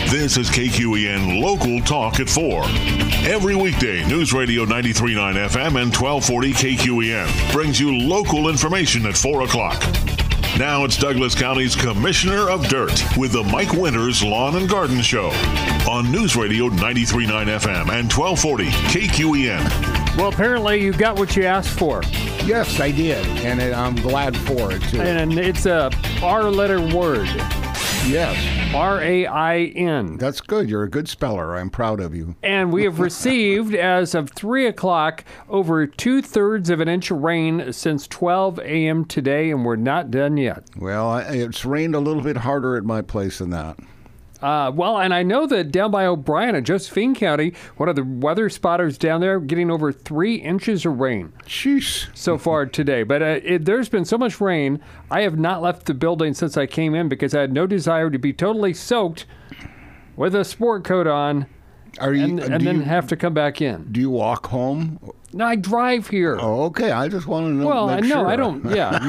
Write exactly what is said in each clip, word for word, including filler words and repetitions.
This is K Q E N Local Talk at four. Every weekday, News Radio ninety-three point nine F M and twelve forty K Q E N brings you local information at four o'clock. Now it's Douglas County's Commissioner of Dirt with the Mike Winters Lawn and Garden Show on News Radio ninety-three point nine F M and twelve forty K Q E N. Well, apparently you got what you asked for. Yes, I did, and it, I'm glad for it, too. And it's a R-letter word. Yes. R A I N. That's good. You're a good speller. I'm proud of you. And we have received, as of three o'clock, over two-thirds of an inch of rain since twelve a.m. today, and we're not done yet. Well, I, it's rained a little bit harder at my place than that. Uh, well, and I know that down by O'Brien in Josephine County, one of the weather spotters down there getting over three inches of rain. Jeez. So far today. But uh, it, there's been so much rain, I have not left the building since I came in because I had no desire to be totally soaked with a sport coat on Are you, and, and then you, have to come back in. Do you walk home? No, I drive here. Oh, okay. I just want to know. Well, make no, sure. I don't. Yeah,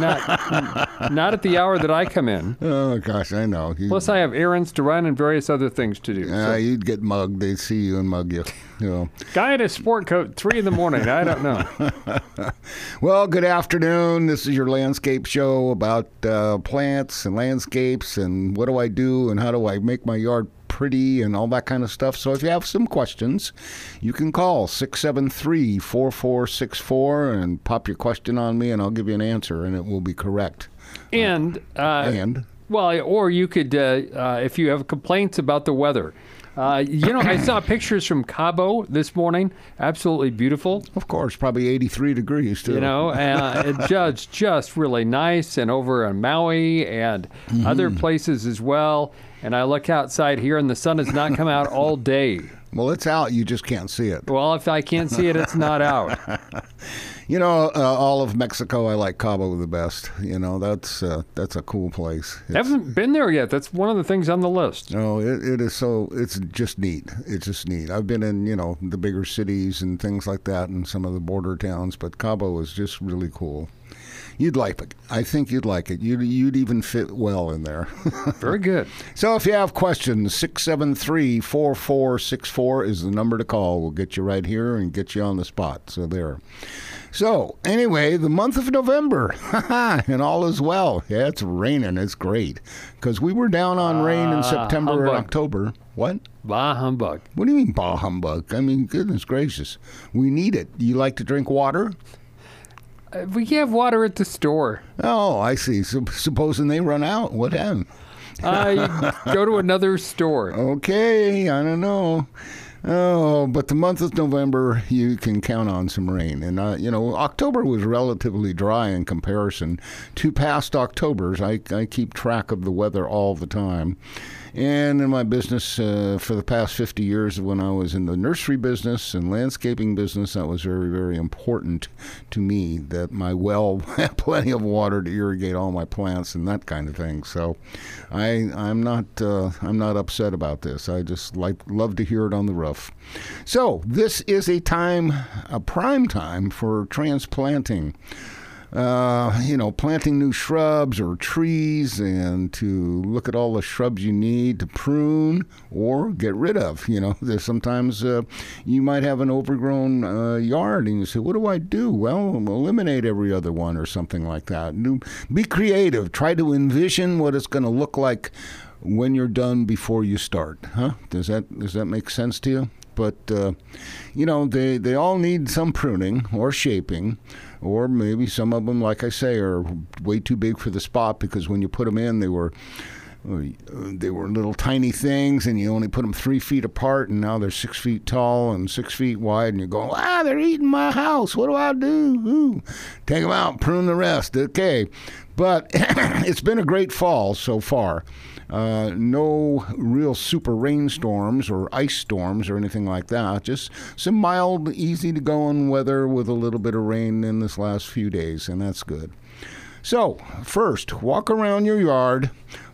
not not at the hour that I come in. Oh, gosh, I know. You, Plus, I have errands to run and various other things to do. Uh, So. You'd get mugged. They'd see you and mug you. You know. Guy in a sport coat, three in the morning. I don't know. Well, good afternoon. This is your landscape show about uh, plants and landscapes and what do I do and how do I make my yard pretty and all that kind of stuff. So if you have some questions, you can call six seven three, four four six four and pop your question on me and I'll give you an answer and it will be correct. And, uh, and? Well, or you could, uh, uh, if you have complaints about the weather. Uh, you know, I saw pictures from Cabo this morning. Absolutely beautiful. Of course, probably eighty-three degrees, too. You know, uh, it just, just really nice. And over in Maui and mm-hmm. other places as well. And I look outside here and the sun has not come out all day. Well, it's out. You just can't see it. Well, if I can't see it, it's not out. You know, uh, all of Mexico, I like Cabo the best. You know, that's uh, that's a cool place. I haven't been there yet. That's one of the things on the list. No, it, it is so, it's just neat. It's just neat. I've been in, you know, the bigger cities and things like that and some of the border towns, but Cabo is just really cool. You'd like it. I think you'd like it. You'd, you'd even fit well in there. Very good. So if you have questions, six seven three, four four six four is the number to call. We'll get you right here and get you on the spot. So there. So anyway, the month of November, and all is well. Yeah, it's raining. It's great. Because we were down on rain in September humbug. and October. What? Bah humbug. What do you mean, bah humbug? I mean, goodness gracious. We need it. You like to drink water? Uh, we have water at the store. Oh, I see. So, supposing they run out, what then? Uh, you go to another store. Okay, I don't know. Oh, but the month of November, you can count on some rain. And, uh, you know, October was relatively dry in comparison to past Octobers. I, I keep track of the weather all the time. And in my business uh, for the past fifty years, when I was in the nursery business and landscaping business, that was very, very important to me, that my well had plenty of water to irrigate all my plants and that kind of thing. So I, I'm not uh, I'm not upset about this. I just like love to hear it on the roof. So this is a time, a prime time for transplanting. Uh, you know, planting new shrubs or trees and to look at all the shrubs you need to prune or get rid of. You know, there's sometimes uh, you might have an overgrown uh, yard and you say, what do I do? Well, eliminate every other one or something like that. Be creative. Try to envision what it's going to look like when you're done before you start. Huh? Does that, does that make sense to you? But, uh, you know, they, they all need some pruning or shaping, or maybe some of them, like I say, are way too big for the spot because when you put them in, they were they were little tiny things, and you only put them three feet apart, and now they're six feet tall and six feet wide, and you're going, ah, they're eating my house. What do I do? Ooh. Take them out, prune the rest. Okay. But it's been a great fall so far. Uh, no real super rainstorms or ice storms or anything like that. Just some mild, easy-to-go-on weather with a little bit of rain in this last few days, and that's good. So, first, walk around your yard,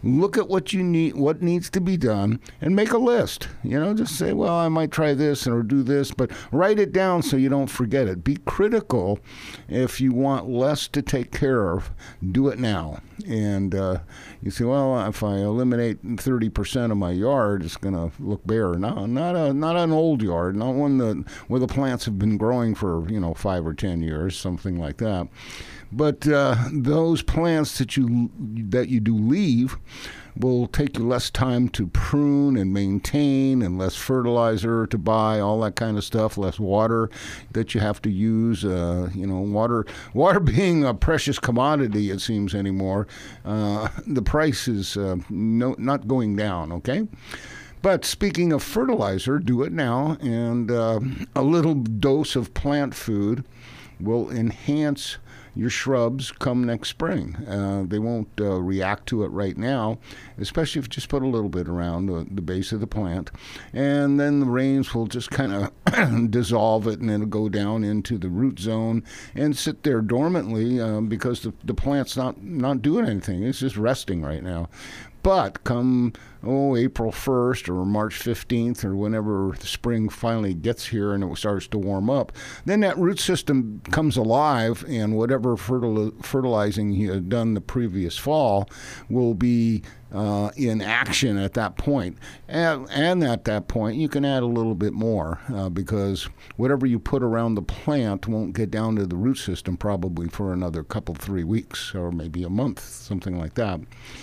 look at what you need, what needs to be done, and make a list. You know, just say, well, I might try this or do this, but write it down so you don't forget it. Be critical. If you want less to take care of, do it now. And uh, you say, well, if I eliminate thirty percent of my yard, it's going to look bare. No, not a not an old yard, not one that where the plants have been growing for, you know, five or ten years, something like that. But uh, those plants that you that you do leave will take you less time to prune and maintain, and less fertilizer to buy, all that kind of stuff, less water that you have to use. Uh, you know, water water being a precious commodity, it seems anymore. Uh, the price is uh, no, not going down, okay? But speaking of fertilizer, do it now, and uh, a little dose of plant food will enhance your shrubs come next spring. Uh, they won't uh, react to it right now, especially if you just put a little bit around the, the base of the plant. And then the rains will just kind of dissolve it, and it'll go down into the root zone and sit there dormantly uh, because the, the plant's not, not doing anything. It's just resting right now. But come, oh, April first or March fifteenth or whenever the spring finally gets here and it starts to warm up, then that root system comes alive, and whatever fertil- fertilizing you had done the previous fall will be uh, in action at that point. And, and at that point, you can add a little bit more uh, because whatever you put around the plant won't get down to the root system probably for another couple, three weeks or maybe a month, something like that.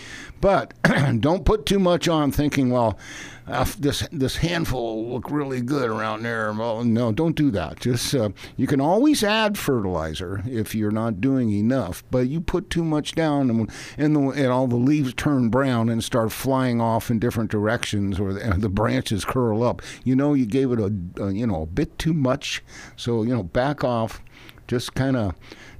But don't put too much on thinking, well, uh, this this handful will look really good around there. Well, no, don't do that. Just uh, you can always add fertilizer if you're not doing enough, but you put too much down and and, the, and all the leaves turn brown and start flying off in different directions, or the, the branches curl up. You know, you gave it a, a you know a bit too much. So you know, back off. Just kind of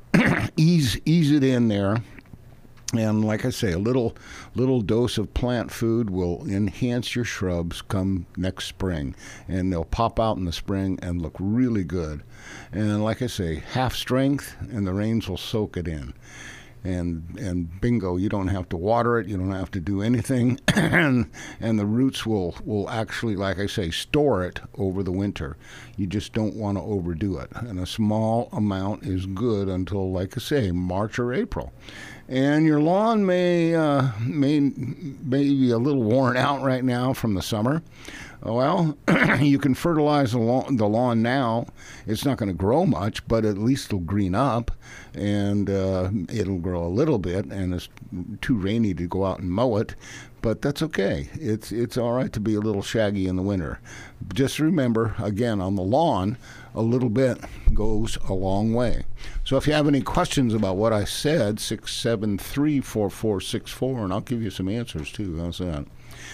ease ease it in there. And like I say, a little little dose of plant food will enhance your shrubs come next spring. And they'll pop out in the spring and look really good. And like I say, half strength, and the rains will soak it in. And and bingo, you don't have to water it, you don't have to do anything, and and the roots will, will actually, like I say, store it over the winter. You just don't want to overdo it. And a small amount is good until, like I say, March or April. And your lawn may uh, may may be a little worn out right now from the summer. Well, you can fertilize the lawn, the lawn now. It's not going to grow much, but at least it'll green up, and uh, it'll grow a little bit, and it's too rainy to go out and mow it, but that's okay. It's it's all right to be a little shaggy in the winter. Just remember, again, on the lawn, a little bit goes a long way. So if you have any questions about what I said, six seven three, four four six four, and I'll give you some answers too. How's that?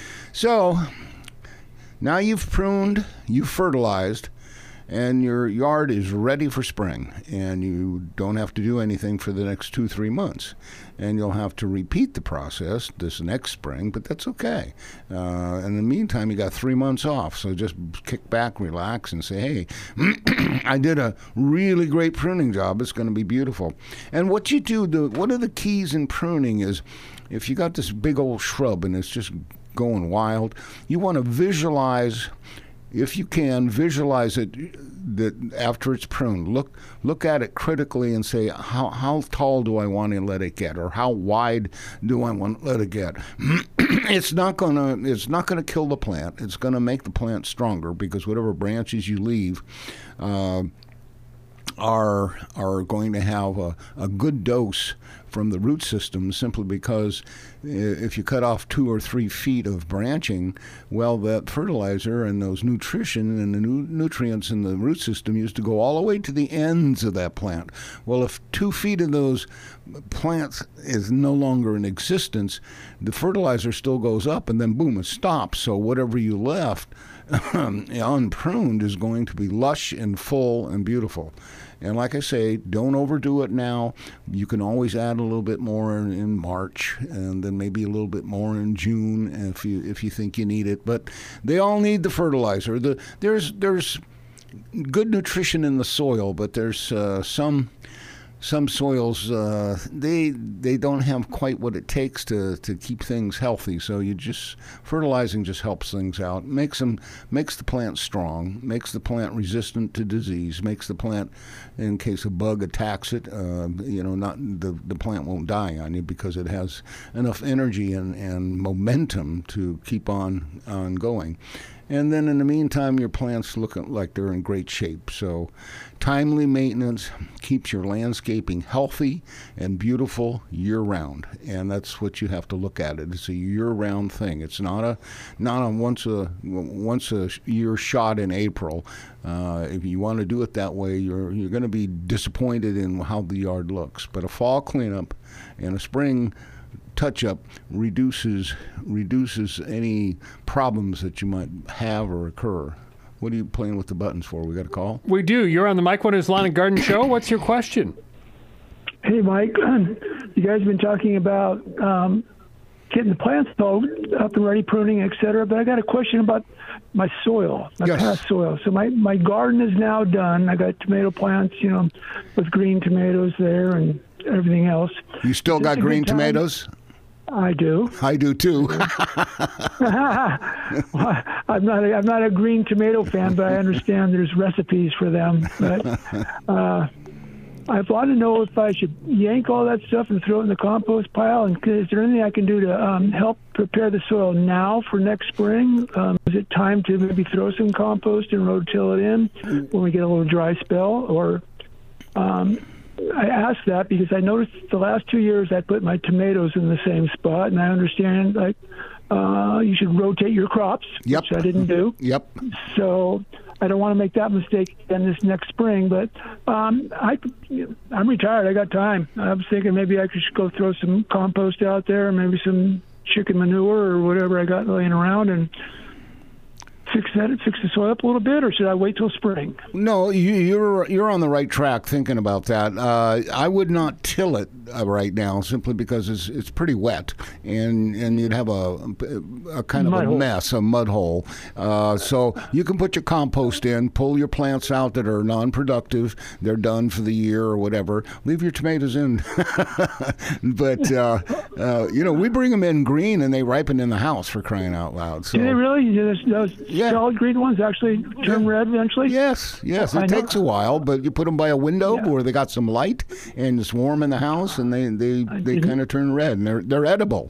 So now you've pruned, you've fertilized, and your yard is ready for spring, and you don't have to do anything for the next two, three months. And you'll have to repeat the process this next spring, but that's okay. Uh, in the meantime, you got three months off, so just kick back, relax, and say, hey, I did a really great pruning job. It's going to be beautiful. And what you do, the, one of the keys in pruning is if you got this big old shrub and it's just going wild, you want to visualize, if you can, visualize it that after it's pruned. Look look at it critically and say, how how tall do I want to let it get, or how wide do I want to let it get? It's not gonna it's not gonna kill the plant. It's gonna make the plant stronger, because whatever branches you leave uh, are are going to have a, a good dose from the root system, simply because if you cut off two or three feet of branching, well, that fertilizer and those nutrition and the nu- nutrients in the root system used to go all the way to the ends of that plant. Well, if two feet of those plants is no longer in existence, the fertilizer still goes up, and then boom, it stops. So whatever you left unpruned is going to be lush and full and beautiful. And like I say, don't overdo it now. You can always add a little bit more in, in March, and then maybe a little bit more in June if you if you think you need it. But they all need the fertilizer. The there's there's good nutrition in the soil, but there's uh, some some soils uh, they they don't have quite what it takes to, to keep things healthy. So you just fertilizing just helps things out, makes them makes the plant strong, makes the plant resistant to disease, makes the plant, in case a bug attacks it, uh, you know, not the the plant won't die on you because it has enough energy and, and momentum to keep on on going. And then in the meantime, your plants look like they're in great shape. So timely maintenance keeps your landscaping healthy and beautiful year-round. And that's what you have to look at it. It's a year-round thing. It's not a not a once a once a year shot in April. Uh, if you want to do it that way, you're you're going to be disappointed in how the yard looks. But a fall cleanup and a spring touch-up reduces reduces any problems that you might have or occur. What are you playing with the buttons for? We got a call? We do. You're on the Mike Winters Lawn and Garden Show. What's your question? Hey, Mike. You guys have been talking about um, getting the plants all up and ready, pruning, et cetera, but I got a question about my soil, my yes. past soil. So my, my garden is now done. I got tomato plants, you know, with green tomatoes there and everything else. You still got green tomatoes? I do. I do too. well, I'm not. A, I'm not a green tomato fan, but I understand there's recipes for them. But uh, I want to know if I should yank all that stuff and throw it in the compost pile. And is there anything I can do to um, help prepare the soil now for next spring? Um, is it time to maybe throw some compost and rotill it in when we get a little dry spell, or? Um, I asked that because I noticed the last two years I put my tomatoes in the same spot, and I understand like uh, you should rotate your crops, yep. which I didn't do. Yep. So I don't want to make that mistake again this next spring. But um, I, I'm retired. I got time. I was thinking maybe I could just go throw some compost out there, maybe some chicken manure or whatever I got laying around, and fix that, fix the soil up a little bit, or should I wait till spring? No, you, you're you're on the right track thinking about that. Uh, I would not till it uh, right now simply because it's it's pretty wet, and and you'd have a, a kind of mud a hole. mess, a mud hole. Uh, so you can put your compost in, pull your plants out that are non-productive, they're done for the year or whatever. Leave your tomatoes in, but uh, uh, you know we bring them in green and they ripen in the house, for crying out loud. So. Do they really? Those, those Yeah. solid green ones actually turn Yeah. red eventually? Yes, yes. It I know. takes a while, but you put them by a window Yeah. where they got some light and it's warm in the house, and they they, they didn't- kind of turn red, and they're they're edible.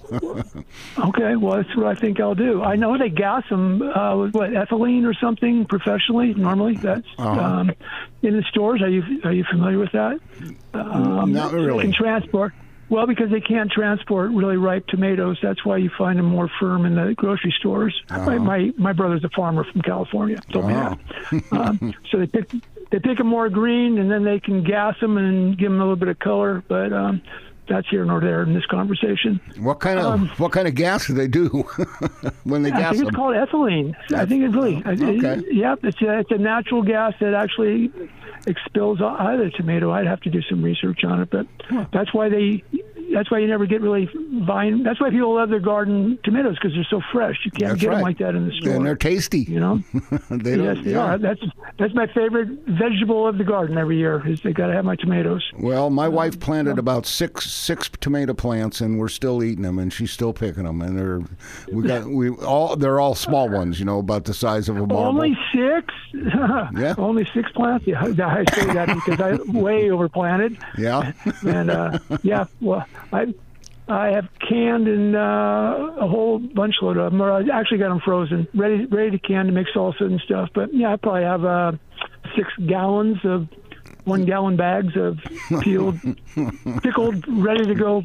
Okay, well, that's what I think I'll do. I know they gas them uh, with what, ethylene or something professionally. Normally, that's Uh-huh. um, in the stores. Are you are you familiar with that? Um, Not They really. can transport. Well, because they can't transport really ripe tomatoes, that's why you find them more firm in the grocery stores. My, my my brother's a farmer from California, told me that. Um, so they pick they pick them more green, and then they can gas them and give them a little bit of color. But um, that's here nor there in this conversation. What kind of Um, what kind of gas do they do when they I gas think them? it's called ethylene. I think it's really, Okay. yeah, it's a, it's a natural gas that actually expels out of the tomato. I'd have to do some research on it, but that's why they, that's why you never get really vine. That's why people love their garden tomatoes, because they're so fresh. You can't That's get right. them like that in the store. And they're tasty. You know? they Yes, don't, they yeah. are. That's that's my favorite vegetable of the garden every year. Is they got to have my tomatoes. Well, my wife planted about six six tomato plants, and we're still eating them, and she's still picking them. And they're we got we all they're all small ones, you know, about the size of a marble. Only six? Yeah. Only six plants? Yeah, I say that because I way overplanted. Yeah. And uh, yeah, well, I I have canned and uh, a whole bunch load of them. Or I actually got them frozen, ready ready to can to make salsa and stuff. But yeah, I probably have uh, six gallons of one gallon bags of peeled, pickled, ready to go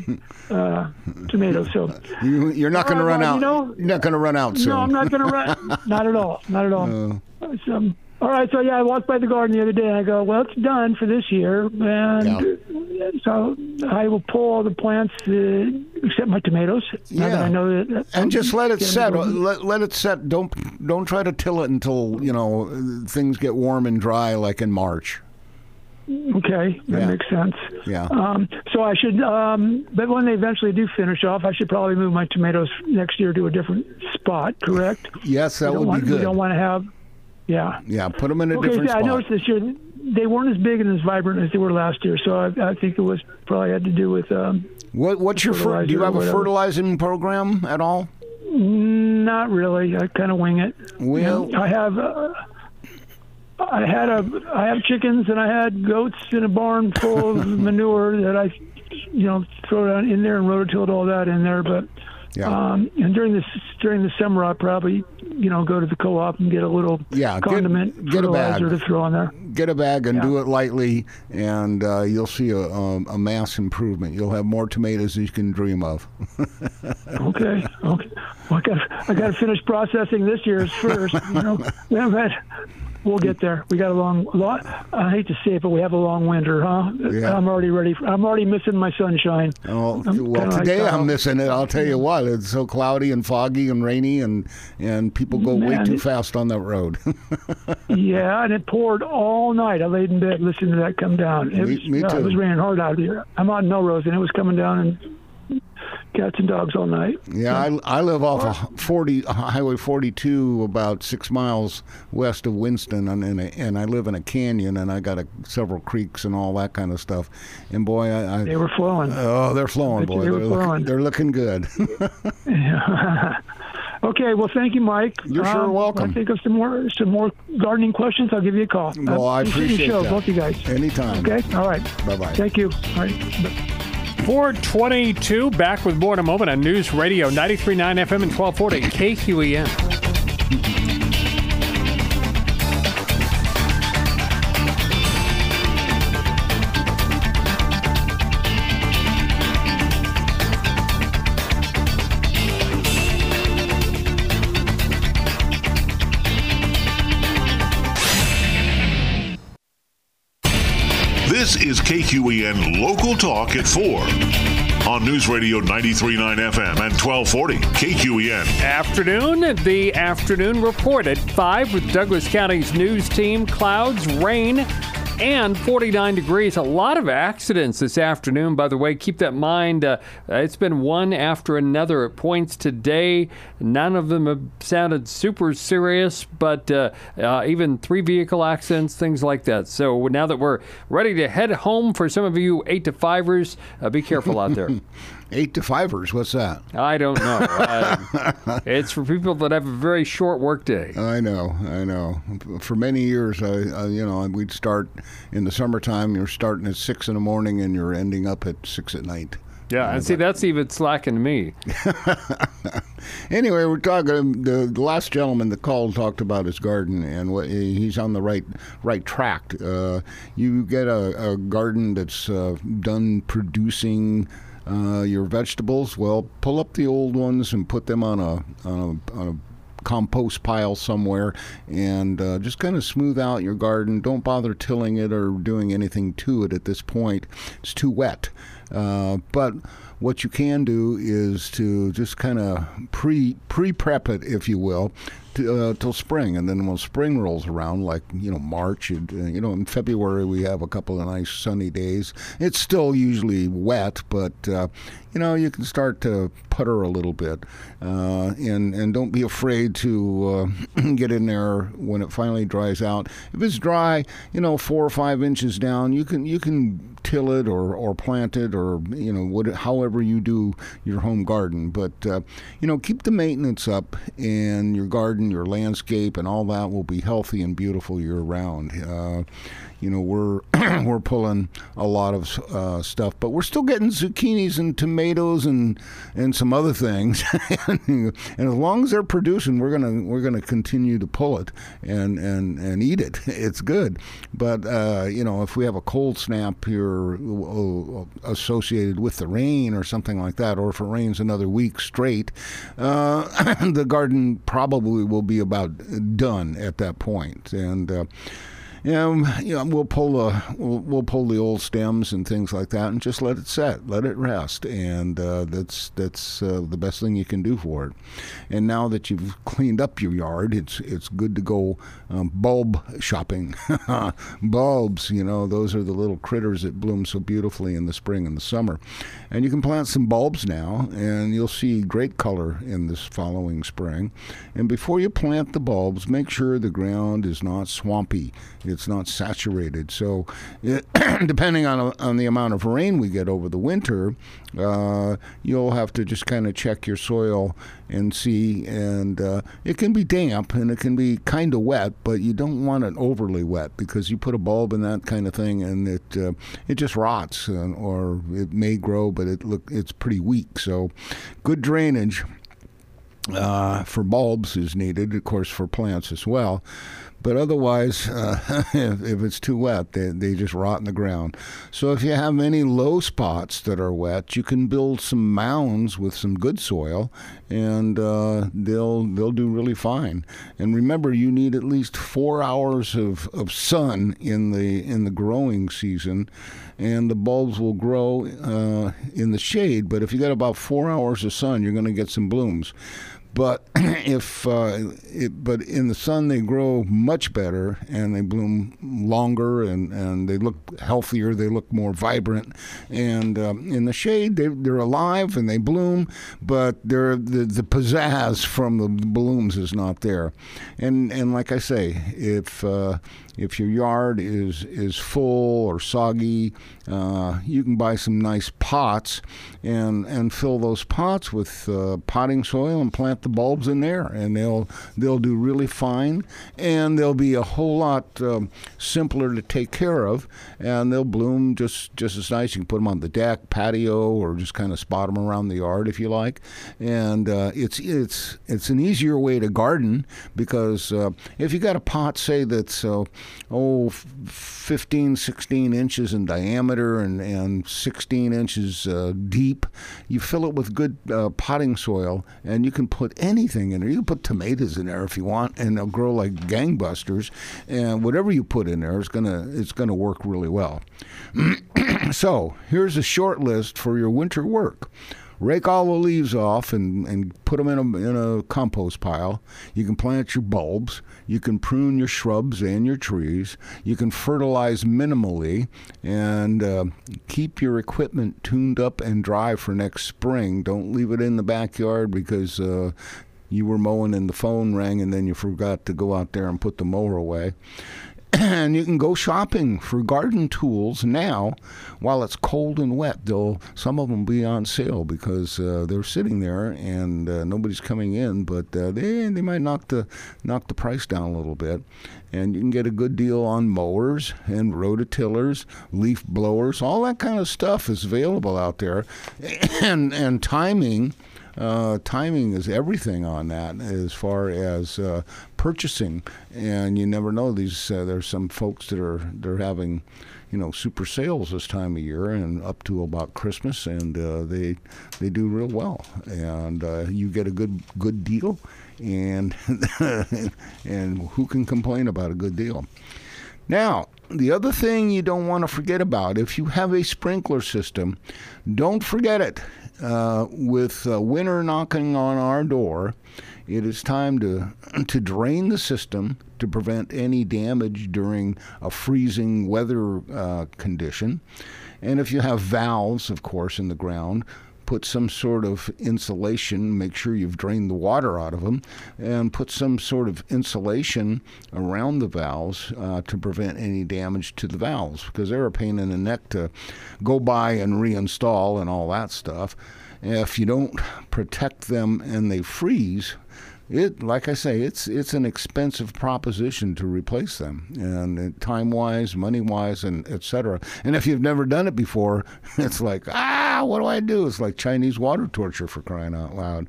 uh, tomatoes. So You, you're not going to Uh, run you out. know- you're not going to run out soon. no, I'm not going to run. Not at all. Not at all. So, um, all right. So yeah, I walked by the garden the other day and I go, well, it's done for this year, and so I will pull all the plants uh, except my tomatoes. Now that Yeah. I know that. And just let it Get 'em set. going. Let, let it set. Don't don't try to till it until you know things get warm and dry, like in March. Okay, that Yeah. makes sense. Yeah. Um, so I should, um, but when they eventually do finish off, I should probably move my tomatoes next year to a different spot. Correct? Yes, that We don't would want, be good. We don't want to have. Yeah. Yeah, put them in a Okay, different so I spot. noticed this year they weren't as big and as vibrant as they were last year. So I, I think it was probably had to do with. Um, what what's your fer- do you have a fertilizing program at all? Not really. I kind of wing it. Well, you know, I have. Uh, I had a. I have chickens and I had goats in a barn full of manure that I, you know, throw down in there and rototilled all that in there. But yeah. um, and during this during the summer, I probably you know go to the co-op and get a little yeah, condiment get, get fertilizer a bag. to throw in there. Get a bag and yeah. do it lightly, and uh, you'll see a, a, a mass improvement. You'll have more tomatoes than you can dream of. okay. Okay. Well, I got I got to finish processing this year's first. You know, we haven't had. We'll get there. We got a long, long. I hate to say it, but we have a long winter, huh? Yeah. I'm already ready. For, I'm already missing my sunshine. Oh, I'm well, today like, I'm missing it. I'll tell you what. It's so cloudy and foggy and rainy, and and people go Man, way too it, fast on that road. Yeah, and it poured all night. I laid in bed listening to that come down. It me, was, me uh, too. It was raining hard out here. I'm on Melrose, and it was coming down and. Cats and dogs all night. Yeah, I, I live off of forty Highway forty-two, about six miles west of Winston, and and, a, and I live in a canyon, and I got a, several creeks and all that kind of stuff. And boy, I, I they were flowing. Oh, they're flowing, boy. They were they're, flowing. Looking, they're looking good. Yeah. Okay, well, thank you, Mike. You're sure um, welcome. I think of some more some more gardening questions. I'll give you a call. Well, I appreciate the show, that. Both you guys. Anytime. Okay. All right. Bye bye. Thank you. All right. four twenty-two, back with more in a moment on News Radio ninety-three point nine F M and twelve forty K Q E N. This is K Q E N Local Talk at four on News Radio ninety-three point nine F M and twelve forty K Q E N. Afternoon, the afternoon report at five with Douglas County's news team. Clouds, rain, and forty-nine degrees. A lot of accidents this afternoon, by the way. Keep that in mind. Uh, it's been one after another at points today. None of them have sounded super serious, but uh, uh, even three vehicle accidents, things like that. So now that we're ready to head home, for some of you eight to fivers, uh, be careful out there. Eight to fivers, what's that? I don't know. Uh, it's for people that have a very short work day. I know, I know. For many years, I, I, you know, we'd start in the summertime. You're starting at six in the morning, and you're ending up at six at night. Yeah, and see, that's even slacking to me. Anyway, we're talking. The, the last gentleman that called talked about his garden, and what, he's on the right right track. Uh, you get a, a garden that's uh, done producing. Uh, your vegetables, well, pull up the old ones and put them on a on a, on a compost pile somewhere, and uh, just kind of smooth out your garden. Don't bother tilling it or doing anything to it at this point. It's too wet. Uh, but what you can do is to just kind of pre pre prep it, if you will, to, uh, till spring, and then when spring rolls around, like you know March, it, uh, you know in February we have a couple of nice sunny days. It's still usually wet, but uh, you know you can start to putter a little bit, uh, and and don't be afraid to uh, get in there when it finally dries out. If it's dry, you know four or five inches down, you can you can till it or or plant it or you know what, however you do your home garden. But uh, you know keep the maintenance up, and your garden, your landscape, and all that will be healthy and beautiful year round. Uh, you know we're we're pulling a lot of uh, stuff, but we're still getting zucchinis and tomatoes and and some other things. And as long as they're producing, we're gonna we're gonna continue to pull it and and and eat it. It's good. But uh, you know if we have a cold snap here uh, associated with the rain or something like that, or if it rains another week straight, uh, the garden probably will be about done at that point. And uh, Yeah, you know, we'll pull the we'll, we'll pull the old stems and things like that, and just let it set, let it rest, and uh, that's that's uh, the best thing you can do for it. And now that you've cleaned up your yard, it's it's good to go um, bulb shopping. Bulbs, you know, those are the little critters that bloom so beautifully in the spring and the summer. And you can plant some bulbs now, and you'll see great color in this following spring. And before you plant the bulbs, make sure the ground is not swampy. It's not saturated. So it, depending on on the amount of rain we get over the winter, uh, you'll have to just kind of check your soil and see. And uh, it can be damp and it can be kind of wet, but you don't want it overly wet because you put a bulb in that kind of thing and it uh, it just rots, uh, or it may grow, but it look it's pretty weak. So good drainage uh, for bulbs is needed, of course, for plants as well. But otherwise, uh, if, if it's too wet, they, they just rot in the ground. So if you have any low spots that are wet, you can build some mounds with some good soil, and uh, they'll they'll do really fine. And remember, you need at least four hours of, of sun in the in the growing season, and the bulbs will grow uh, in the shade. But if you get about four hours of sun, you're going to get some blooms. But if uh, it, but in the sun they grow much better and they bloom longer and, and they look healthier. They look more vibrant. And um, in the shade they they're alive and they bloom, but they're the the pizzazz from the blooms is not there. And and like I say, if uh, if your yard is is full or soggy, uh, you can buy some nice pots and and fill those pots with uh, potting soil and plant the bulbs in there, and they'll they'll do really fine, and they'll be a whole lot um, simpler to take care of, and they'll bloom just just as nice. You can put them on the deck, patio, or just kind of spot them around the yard if you like. And uh, it's it's it's an easier way to garden because uh, if you got a pot, say that's uh, oh fifteen, sixteen inches in diameter and and sixteen inches uh, deep, you fill it with good uh, potting soil, and you can put anything in there. You can put tomatoes in there if you want, and they'll grow like gangbusters. And whatever you put in there is gonna it's gonna work really well. So here's a short list for your winter work. Rake all the leaves off and, and put them in a, in a compost pile. You can plant your bulbs. You can prune your shrubs and your trees. You can fertilize minimally and uh, keep your equipment tuned up and dry for next spring. Don't leave it in the backyard because uh, you were mowing and the phone rang and then you forgot to go out there and put the mower away. And you can go shopping for garden tools now while it's cold and wet. They'll, some of them will be on sale because uh, they're sitting there and uh, nobody's coming in, but uh, they they might knock the knock the price down a little bit. And you can get a good deal on mowers and rototillers, leaf blowers. All that kind of stuff is available out there. And and timing. Uh, timing is everything on that as far as uh, purchasing, and you never know. These uh, there's some folks that are they're having, you know, super sales this time of year and up to about Christmas, and uh, they they do real well, and uh, you get a good good deal, and and who can complain about a good deal? Now, the other thing you don't want to forget about, if you have a sprinkler system, don't forget it. Uh, with uh, winter knocking on our door, it is time to to drain the system to prevent any damage during a freezing weather uh, condition. And if you have valves, of course, in the ground, put some sort of insulation, make sure you've drained the water out of them, and put some sort of insulation around the valves uh, to prevent any damage to the valves, because they're a pain in the neck to go by and reinstall and all that stuff. If you don't protect them and they freeze, it, like I say, it's it's an expensive proposition to replace them, and uh, time-wise, money-wise, and et cetera. And if you've never done it before, it's like, ah, what do I do? It's like Chinese water torture, for crying out loud.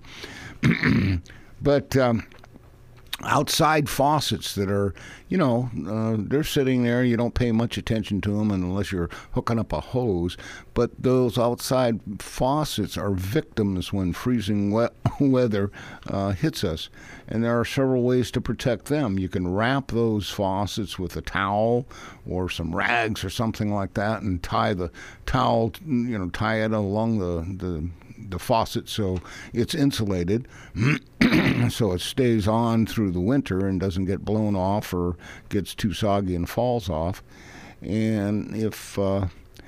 But um, outside faucets that are, you know, uh, they're sitting there. You don't pay much attention to them unless you're hooking up a hose. But those outside faucets are victims when freezing wet weather uh, hits us. And there are several ways to protect them. You can wrap those faucets with a towel or some rags or something like that and tie the towel, you know, tie it along the, the the faucet so it's insulated so it stays on through the winter and doesn't get blown off or gets too soggy and falls off. And if uh,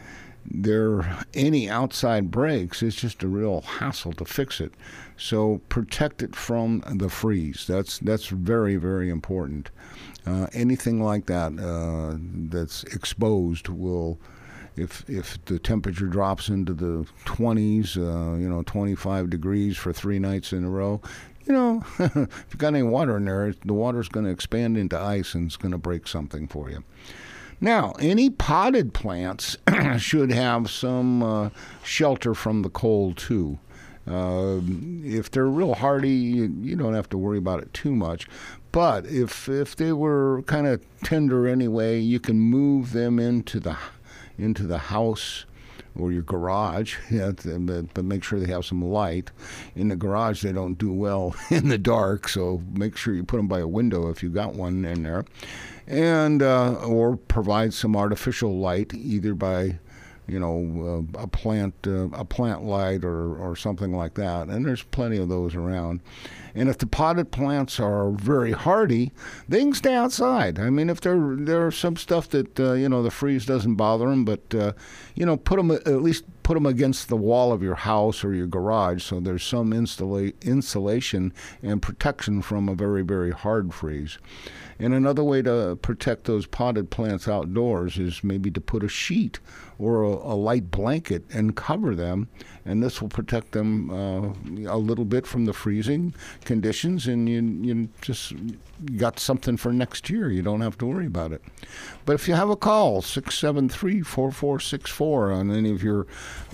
there any outside breaks, it's just a real hassle to fix it. So protect it from the freeze. That's that's very, very important. Uh, anything like that uh, that's exposed will, if if the temperature drops into the twenties, uh, you know, twenty-five degrees for three nights in a row, you know, if you've got any water in there, the water's going to expand into ice and it's going to break something for you. Now, any potted plants should have some uh, shelter from the cold, too. Uh, if they're real hardy, you, you don't have to worry about it too much. But if if they were kind of tender anyway, you can move them into the into the house or your garage, yeah, but, but make sure they have some light. In the garage, they don't do well in the dark, so make sure you put them by a window if you got one in there, and uh, or provide some artificial light, either by, you know, uh, a plant uh, a plant light or, or something like that. And there's plenty of those around. And if the potted plants are very hardy, they can stay outside. I mean, if there there's some stuff that uh, you know, the freeze doesn't bother them, but uh, you know, put them at least put them against the wall of your house or your garage, so there's some installa- insulation and protection from a very, very hard freeze. And another way to protect those potted plants outdoors is maybe to put a sheet or a, a light blanket and cover them, and this will protect them uh, a little bit from the freezing conditions, and you you just got something for next year. You don't have to worry about it. But if you have a call, six seven three, four four six four, on any of your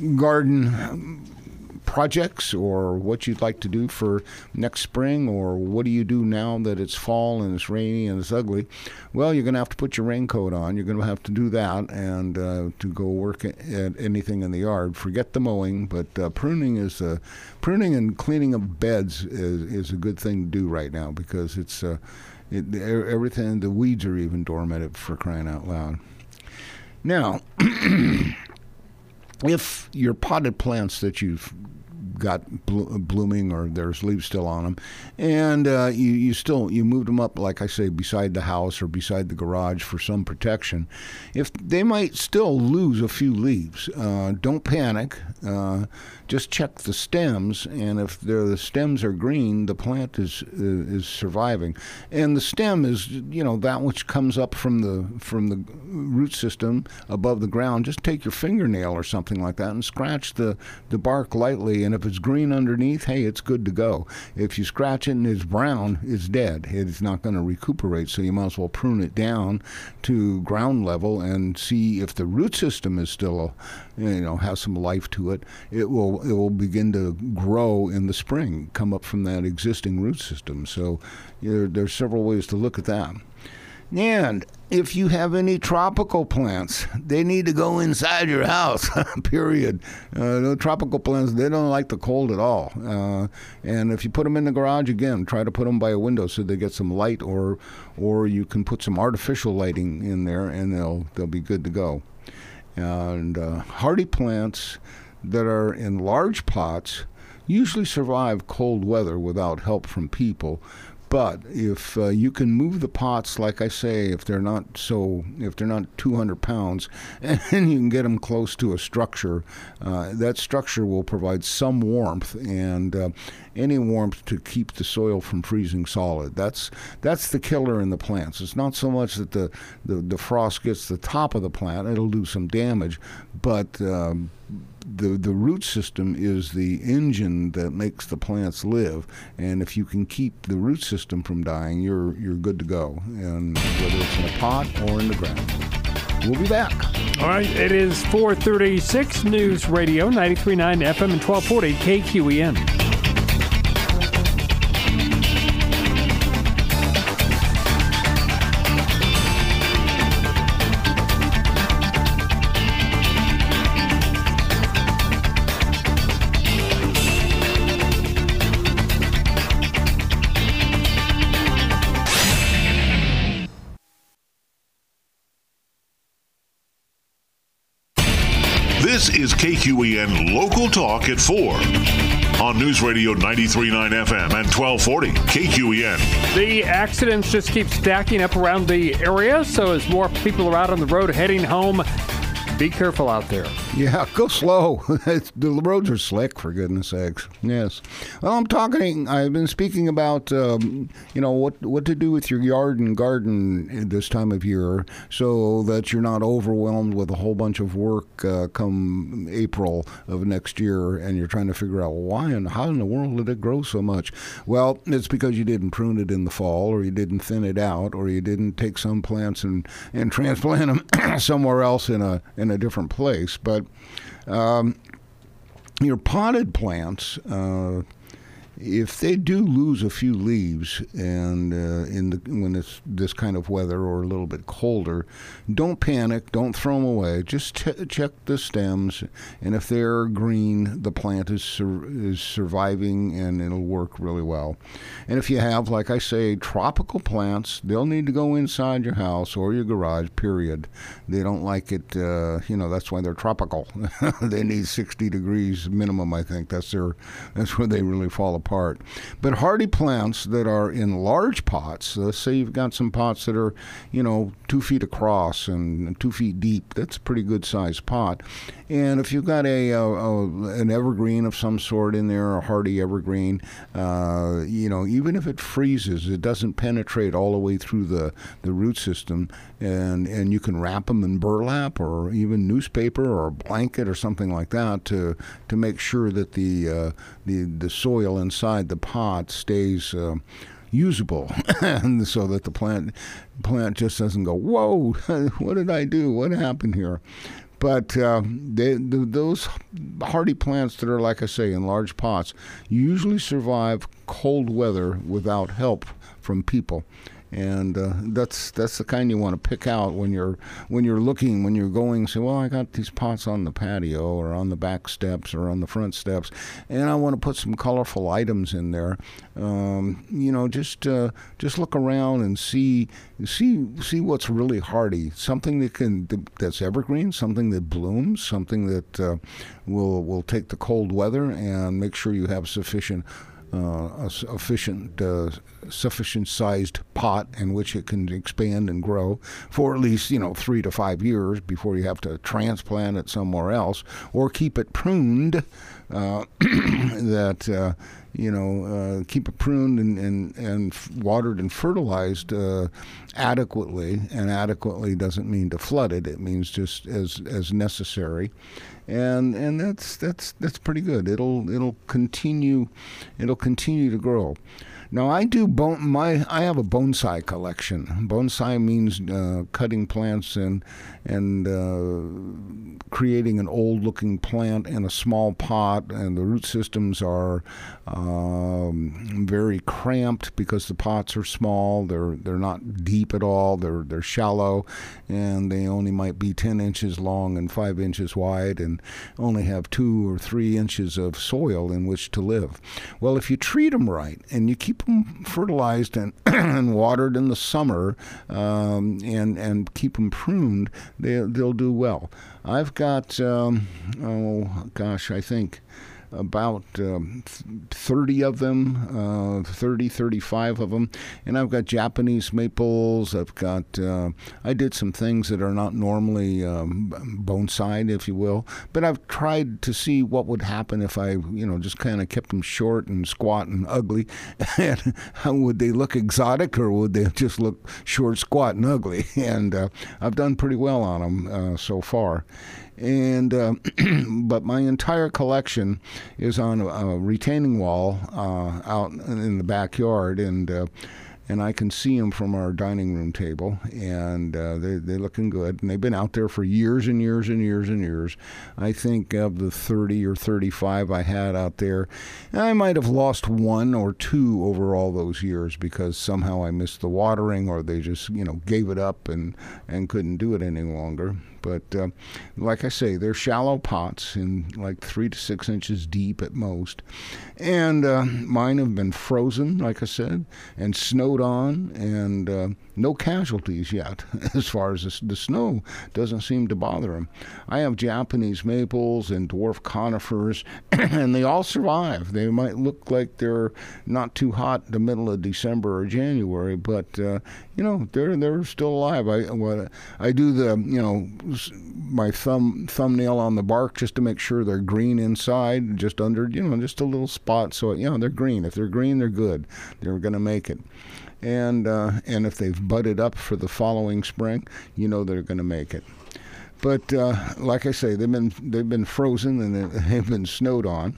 garden projects or what you'd like to do for next spring, or what do you do now that it's fall and it's rainy and it's ugly, well, you're going to have to put your raincoat on. You're going to have to do that and uh, to go work at anything in the yard. Forget the mowing, but uh, pruning is uh, pruning and cleaning of beds is, is a good thing to do right now, because it's uh, it, everything, the weeds are even dormant, for crying out loud. Now, if your potted plants that you've got blo- blooming or there's leaves still on them, and uh, you, you still you moved them up, like I say, beside the house or beside the garage for some protection, if they might still lose a few leaves, uh, don't panic. Uh, just check the stems, and if the stems are green, the plant is is surviving. And the stem is, you know, that which comes up from the from the root system above the ground. Just take your fingernail or something like that and scratch the, the bark lightly, and if it's green underneath, hey, it's good to go. If you scratch it and it's brown, it's dead. It's not going to recuperate, so you might as well prune it down to ground level and see if the root system is still, you know, has some life to it. It will it will begin to grow in the spring, come up from that existing root system. So you know, there's several ways to look at that. And if you have any tropical plants, they need to go inside your house, period. Uh, the tropical plants, they don't like the cold at all. Uh, and if you put them in the garage, again, try to put them by a window so they get some light, or or you can put some artificial lighting in there, and they'll they'll be good to go. And uh, hardy plants that are in large pots usually survive cold weather without help from people. But if uh, you can move the pots, like I say, if they're not so, if they're not two hundred pounds, and you can get them close to a structure, uh, that structure will provide some warmth, and uh, any warmth to keep the soil from freezing solid. That's that's the killer in the plants. It's not so much that the, the, the frost gets the top of the plant. It'll do some damage, but um, the the root system is the engine that makes the plants live, and if you can keep the root system from dying, you're you're good to go, and whether it's in a pot or in the ground. We'll be back. All right, it is four thirty-six, News Radio ninety-three point nine F M and twelve forty K Q E N. This is K Q E N Local Talk at four on News Radio ninety-three point nine F M and twelve forty K Q E N. The accidents just keep stacking up around the area, so as more people are out on the road heading home, be careful out there. Yeah, go slow. The roads are slick, for goodness sakes. Yes. Well, I'm talking, I've been speaking about, um, you know, what, what to do with your yard and garden this time of year so that you're not overwhelmed with a whole bunch of work uh, come April of next year, and you're trying to figure out why and how in the world did it grow so much. Well, it's because you didn't prune it in the fall, or you didn't thin it out, or you didn't take some plants and, and transplant them somewhere else in a in a different place. But um, your potted plants, uh, if they do lose a few leaves, and uh, in the, when it's this kind of weather or a little bit colder, don't panic. Don't throw them away. Just t- check the stems, and if they're green, the plant is sur- is surviving, and it'll work really well. And if you have, like I say, tropical plants, they'll need to go inside your house or your garage. Period. They don't like it. Uh, you know, that's why they're tropical. They need sixty degrees minimum. I think that's their. That's where they really fall apart. Part. But hardy plants that are in large pots, let's say you've got some pots that are, you know, two feet across and two feet deep, that's a pretty good sized pot. And if you've got a, a, a an evergreen of some sort in there, a hardy evergreen, uh, you know, even if it freezes, it doesn't penetrate all the way through the, the root system, and, and you can wrap them in burlap or even newspaper or a blanket or something like that to to make sure that the uh, the the soil inside the pot stays uh, usable, and so that the plant plant just doesn't go, whoa, what did I do? What happened here? But uh, they, the, those hardy plants that are, like I say, in large pots, usually survive cold weather without help from people. And uh, that's that's the kind you want to pick out when you're when you're looking, when you're going, say, well, I got these pots on the patio or on the back steps or on the front steps, and I want to put some colorful items in there. Um, you know, just uh, just look around and see see see what's really hardy, something that can that's evergreen, something that blooms, something that uh, will will take the cold weather, and make sure you have sufficient. Uh, a sufficient, uh, sufficient-sized pot in which it can expand and grow for at least, you know, three to five years before you have to transplant it somewhere else or keep it pruned. Uh, that uh, you know, uh, keep it pruned and and, and watered and fertilized uh, adequately. And adequately doesn't mean to flood it; it means just as as necessary. And and that's that's that's pretty good. It'll it'll continue, it'll continue to grow. Now I do bon- my I have a bonsai collection. Bonsai means uh, cutting plants and and uh, creating an old-looking plant in a small pot, and the root systems are um, very cramped because the pots are small. They're they're not deep at all. They're they're shallow, and they only might be ten inches long and five inches wide, and only have two or three inches of soil in which to live. Well, if you treat them right and you keep them fertilized and, and watered in the summer, um, and and keep them pruned, they they'll do well. I've got um, oh gosh, I think about um, thirty of them, uh, thirty, thirty-five of them. And I've got Japanese maples. I've got, uh, I did some things that are not normally um, bonsai, if you will. But I've tried to see what would happen if I, you know, just kind of kept them short and squat and ugly. And how would they look exotic, or would they just look short, squat, and ugly? And uh, I've done pretty well on them uh, so far. And uh, but my entire collection is on a, a retaining wall uh, out in the backyard, and uh, and I can see them from our dining room table, and uh, they, they're looking good. And they've been out there for years and years and years and years. I think of the thirty or thirty-five I had out there, I might have lost one or two over all those years because somehow I missed the watering, or they just, you know, gave it up and, and couldn't do it any longer. But uh, like I say, they're shallow pots in like three to six inches deep at most. And uh, mine have been frozen, like I said, and snowed snowed on, and uh, no casualties yet as far as the, the snow doesn't seem to bother them. I have Japanese maples and dwarf conifers, and they all survive. They might look like they're not too hot the middle of December or January, but uh, you know they're they're still alive. I what I do the you know my thumb thumbnail on the bark just to make sure they're green inside, just under you know just a little spot. So you know they're green. If they're green, they're good. They're going to make it. And uh, and if they've budded up for the following spring, you know they're going to make it. But uh, like I say, they've been they've been frozen and they've been snowed on.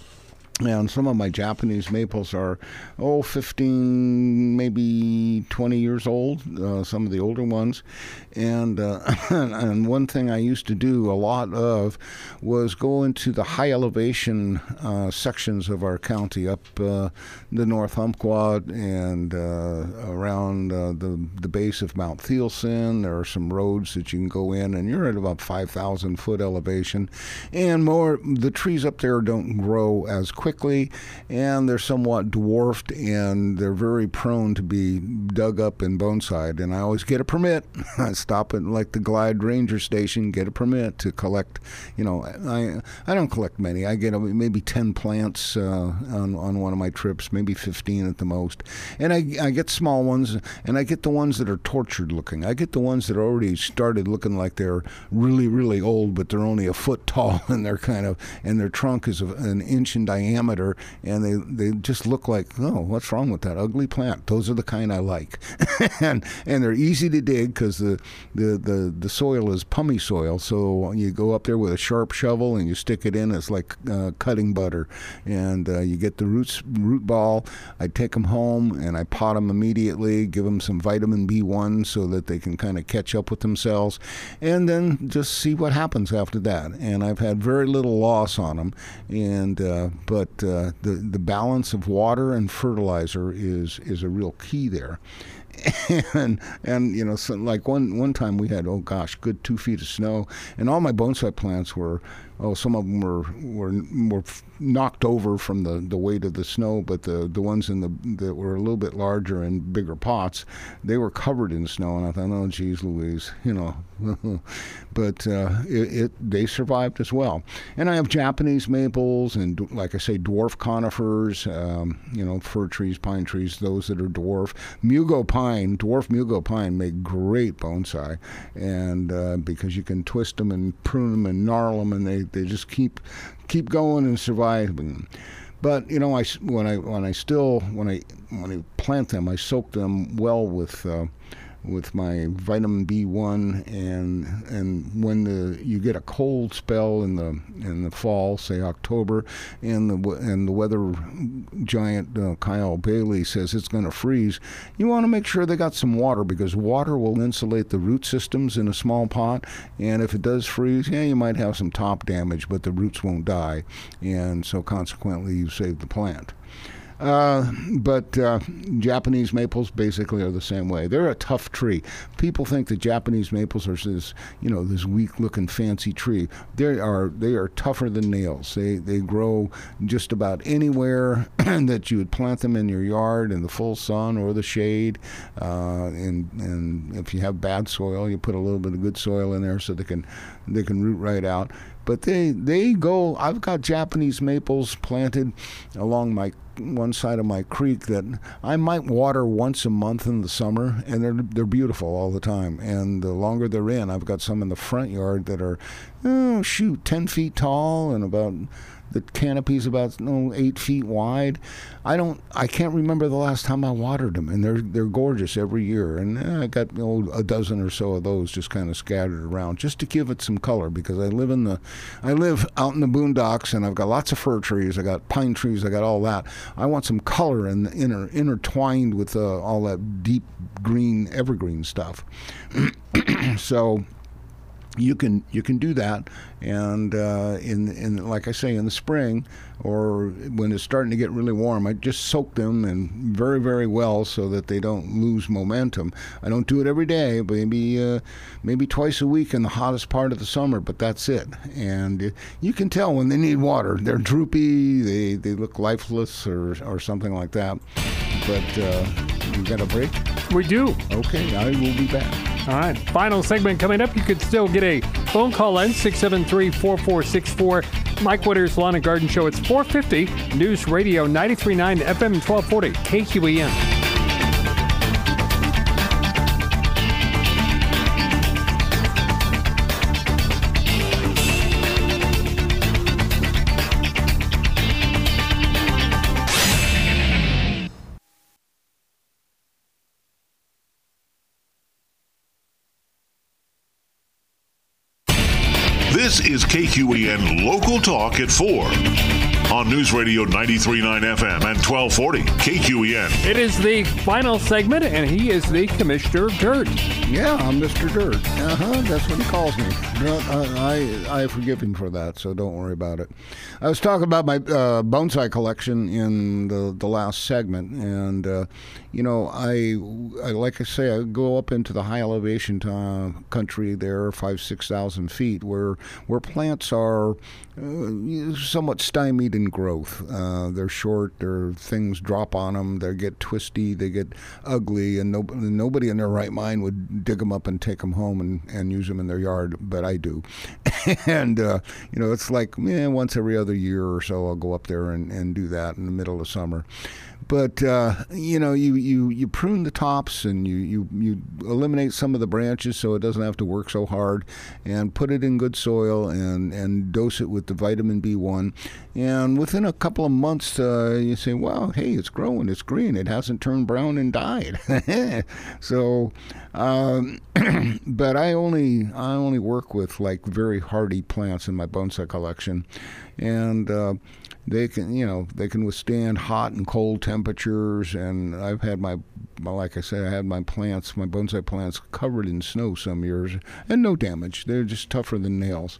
And some of my Japanese maples are, oh, fifteen, maybe twenty years old, uh, some of the older ones. And, uh, and one thing I used to do a lot of was go into the high elevation uh, sections of our county, up uh, the North Umpqua and uh, around uh, the, the base of Mount Thielsen. There are some roads that you can go in, and you're at about five thousand foot elevation. And more, the trees up there don't grow as quickly, and they're somewhat dwarfed, and they're very prone to be dug up and bonsai'd. And I always get a permit. I stop at like the Glide Ranger Station, get a permit to collect. You know, I I don't collect many. I get maybe ten plants uh, on on one of my trips, maybe fifteen at the most. And I I get small ones, and I get the ones that are tortured looking. I get the ones that are already started looking like they're really really old, but they're only a foot tall, and they're kind of and their trunk is an inch in diameter, and they they just look like, oh, what's wrong with that ugly plant? Those are the kind I like. and and they're easy to dig because the, the, the, the soil is pumice soil, so you go up there with a sharp shovel and you stick it in. It's like uh, cutting butter, and uh, you get the roots root ball. I take them home and I pot them immediately, give them some vitamin B one so that they can kind of catch up with themselves, and then just see what happens after that. And I've had very little loss on them, and uh, but uh, the the balance of water and fertilizer is is a real key there. And and you know, so like one one time we had, oh gosh, good two feet of snow, and all my bonsai plants were, oh, some of them were were were knocked over from the, the weight of the snow, but the the ones in the that were a little bit larger and bigger pots, they were covered in snow. And I thought, oh, geez, Louise, you know, but uh, it, it they survived as well. And I have Japanese maples and, like I say, dwarf conifers, um, you know, fir trees, pine trees, those that are dwarf. Mugo pine, dwarf mugo pine make great bonsai, and uh, because you can twist them and prune them and gnarl them, and they, they just keep keep going and surviving. But you know, I when I when I still when I when I plant them, I soak them well with uh, with my vitamin B one, and and when the you get a cold spell in the in the fall, say October, and the and the weather giant uh, Kyle Bailey says it's going to freeze, you want to make sure they got some water, because water will insulate the root systems in a small pot, and if it does freeze, yeah, you might have some top damage, but the roots won't die, and so consequently you save the plant. Uh, but uh, Japanese maples basically are the same way. They're a tough tree. People think that Japanese maples are this, you know, this weak-looking fancy tree. They are they are tougher than nails. They they grow just about anywhere that you would plant them in your yard, in the full sun or the shade. Uh, and and if you have bad soil, you put a little bit of good soil in there so they can they can root right out. But they they go. I've got Japanese maples planted along my one side of my creek that I might water once a month in the summer, and they're they're beautiful all the time. And the longer they're in, I've got some in the front yard that are, oh shoot, ten feet tall, and about the canopy's about oh, eight feet wide. I don't. I can't remember the last time I watered them, and they're they're gorgeous every year. And eh, I got you know, a dozen or so of those just kind of scattered around, just to give it some color. Because I live in the, I live out in the boondocks, and I've got lots of fir trees. I got pine trees. I got all that. I want some color and inter, intertwined with uh, all that deep green evergreen stuff. So you can you can do that, and uh, in in like I say, in the spring or when it's starting to get really warm, I just soak them and very very well so that they don't lose momentum. I don't do it every day, but maybe uh, maybe twice a week in the hottest part of the summer, but that's it. And you can tell when they need water. They're droopy, they they look lifeless or or something like that. But uh, we got a break? We do. Okay, I will be back. All right. Final segment coming up. You could still get a phone call in, six seven three, four four six four. Mike Witter's Lawn and Garden Show. It's four fifty News Radio ninety-three point nine F M twelve forty K Q E N. This is K Q E N Local Talk at four on News Radio ninety-three point nine F M and twelve forty K Q E N. It is the final segment, and he is the Commissioner of Dirt. Yeah, I'm Mister Dirt. Uh-huh, that's what he calls me. No, I, I I forgive him for that, so don't worry about it. I was talking about my uh, bonsai collection in the, the last segment, and, uh, you know, I, I, like I say, I go up into the high elevation uh, country there, five, six thousand feet, where, where plants are uh, somewhat stymied in growth. Uh, they're short, their things drop on them, they get twisty, they get ugly, and no, nobody in their right mind would dig them up and take them home and, and use them in their yard, but I do. And, uh, you know, it's like eh, once every other year or so I'll go up there and, and do that in the middle of summer. But, uh, you know, you, you, you prune the tops and you, you, you eliminate some of the branches so it doesn't have to work so hard, and put it in good soil and, and dose it with the vitamin B one. And within a couple of months, uh, you say, wow, hey, it's growing, it's green, it hasn't turned brown and died. So, um, but I only, I only work with like very hardy plants in my bonsai collection. And, uh, They can, you know, they can withstand hot and cold temperatures, and I've had my, like I said, I had my plants, my bonsai plants covered in snow some years, and no damage. They're just tougher than nails.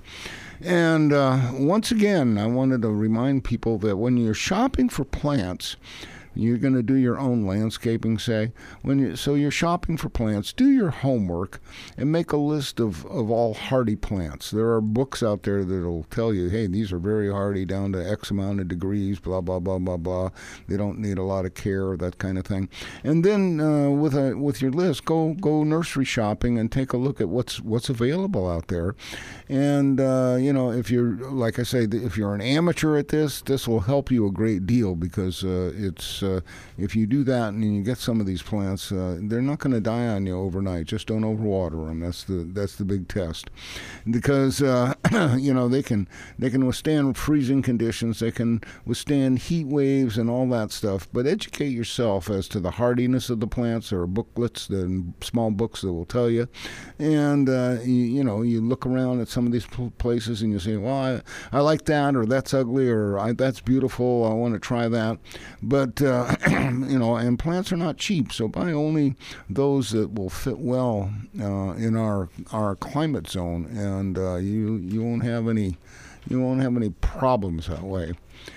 And uh, once again, I wanted to remind people that when you're shopping for plants, you're going to do your own landscaping, say. When you, so you're shopping for plants, do your homework and make a list of, of all hardy plants. There are books out there that will tell you, hey, these are very hardy down to X amount of degrees, blah, blah, blah, blah, blah. They don't need a lot of care, that kind of thing. And then uh, with a with your list, go go nursery shopping and take a look at what's what's available out there. And, uh, you know, if you're, like I say, if you're an amateur at this, this will help you a great deal, because uh, it's Uh, if you do that and you get some of these plants, uh, they're not going to die on you overnight. Just don't overwater them. That's the that's the big test, because uh, you know they can they can withstand freezing conditions. They can withstand heat waves and all that stuff. But educate yourself as to the hardiness of the plants. There are booklets and small books that will tell you, and uh, you, you know you look around at some of these places and you say, well, I, I like that, or that's ugly, or I, that's beautiful. I want to try that, but uh, Uh, you know, and plants are not cheap, so buy only those that will fit well uh, in our our climate zone, and uh, you you won't have any you won't have any problems that way.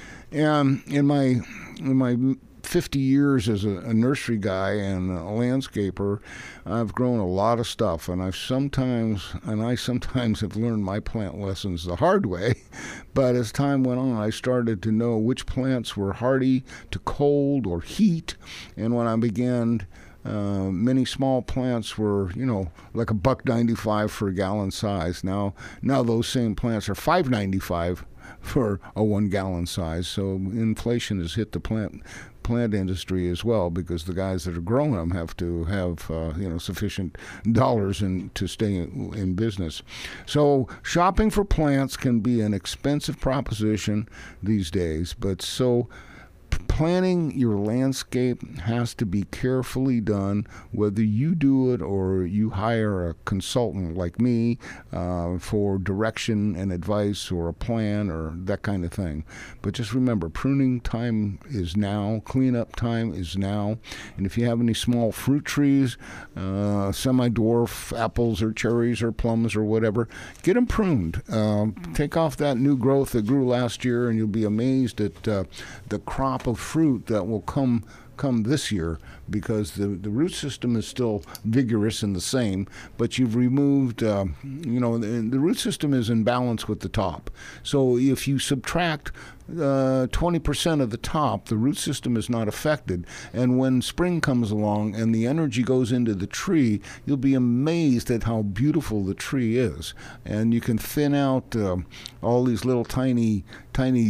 And in my in my fifty years as a, a nursery guy and a landscaper, I've grown a lot of stuff, and I've sometimes, and I sometimes have learned my plant lessons the hard way. But as time went on, I started to know which plants were hardy to cold or heat, and when I began, uh, many small plants were, you know, like a buck ninety-five for a gallon size. Now, now those same plants are five ninety-five for a one gallon size. So inflation has hit the plant. plant industry as well, because the guys that are growing them have to have uh, you know sufficient dollars in, to stay in, in business. So shopping for plants can be an expensive proposition these days, but so planning your landscape has to be carefully done, whether you do it or you hire a consultant like me uh, for direction and advice, or a plan, or that kind of thing. But just remember, pruning time is now, cleanup time is now, and if you have any small fruit trees, uh, semi-dwarf apples or cherries or plums or whatever, get them pruned. Uh, take off that new growth that grew last year, and you'll be amazed at uh, the crop of fruit that will come come this year because the, the root system is still vigorous and the same, but you've removed, uh, you know, the, the root system is in balance with the top. So if you subtract uh, twenty percent of the top, the root system is not affected. And when spring comes along and the energy goes into the tree, you'll be amazed at how beautiful the tree is. And you can thin out uh, all these little tiny, tiny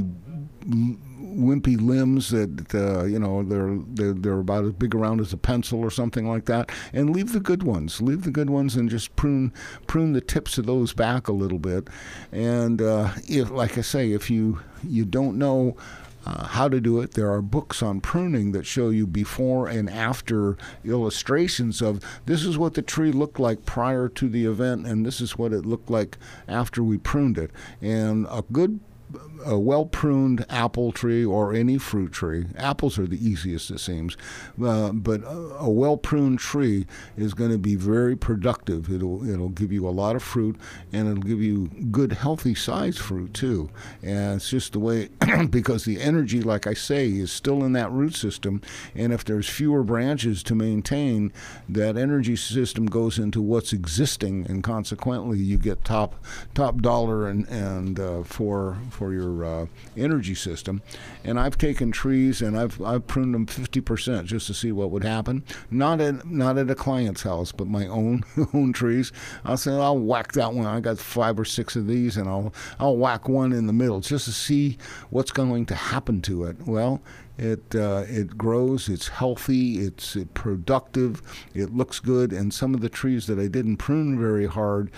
wimpy limbs that uh, you know they're, they're they're about as big around as a pencil or something like that, and leave the good ones. Leave the good ones and just prune prune the tips of those back a little bit. And uh, if, like I say, if you you don't know Uh, how to do it, there are books on pruning that show you before and after illustrations of this is what the tree looked like prior to the event and this is what it looked like after we pruned it. And a good a well-pruned apple tree or any fruit tree, apples are the easiest it seems, uh, but a, a well-pruned tree is going to be very productive. It'll it'll give you a lot of fruit, and it'll give you good, healthy size fruit too. And it's just the way, because the energy, like I say, is still in that root system, and if there's fewer branches to maintain, that energy system goes into what's existing, and consequently you get top top dollar and and uh, for for your uh, energy system. And I've taken trees and I've I've pruned them fifty percent just to see what would happen. Not at not at a client's house, but my own own trees. I'll say I'll whack that one. I got five or six of these, and I'll I'll whack one in the middle just to see what's going to happen to it. Well, It uh, it grows, it's healthy, it's productive, it looks good, and some of the trees that I didn't prune very hard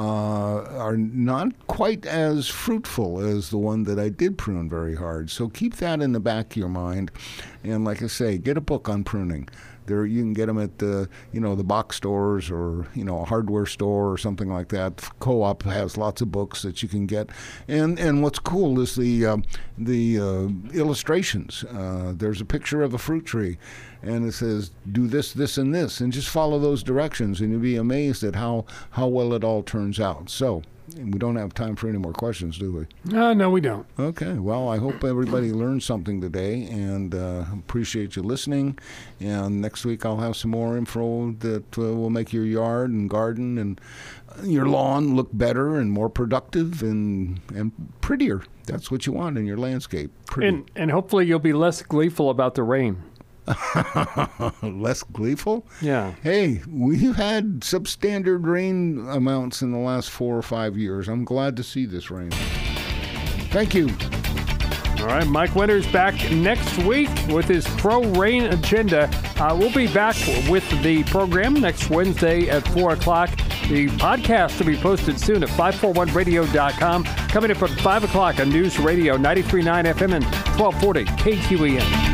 uh, are not quite as fruitful as the one that I did prune very hard. So keep that in the back of your mind, and like I say, get a book on pruning. There, you can get them at the, you know, the box stores or, you know, a hardware store or something like that. Co-op has lots of books that you can get, and and what's cool is the uh, the uh, illustrations. Uh, there's a picture of a fruit tree, and it says do this, this, and this, and just follow those directions, and you'll be amazed at how how well it all turns out. So. We don't have time for any more questions, do we? Uh, no, we don't. Okay. Well, I hope everybody learned something today, and uh, appreciate you listening. And next week I'll have some more info that uh, will make your yard and garden and your lawn look better and more productive and and prettier. That's what you want in your landscape. Pretty. And and hopefully you'll be less gleeful about the rain. Less gleeful? Yeah. Hey, we've had substandard rain amounts in the last four or five years. I'm glad to see this rain. Thank you. All right, Mike Winters back next week with his pro-rain agenda. Uh, we'll be back with the program next Wednesday at four o'clock. The podcast will be posted soon at five forty-one radio dot com. Coming up at five o'clock on News Radio ninety-three point nine F M and twelve forty K Q E N.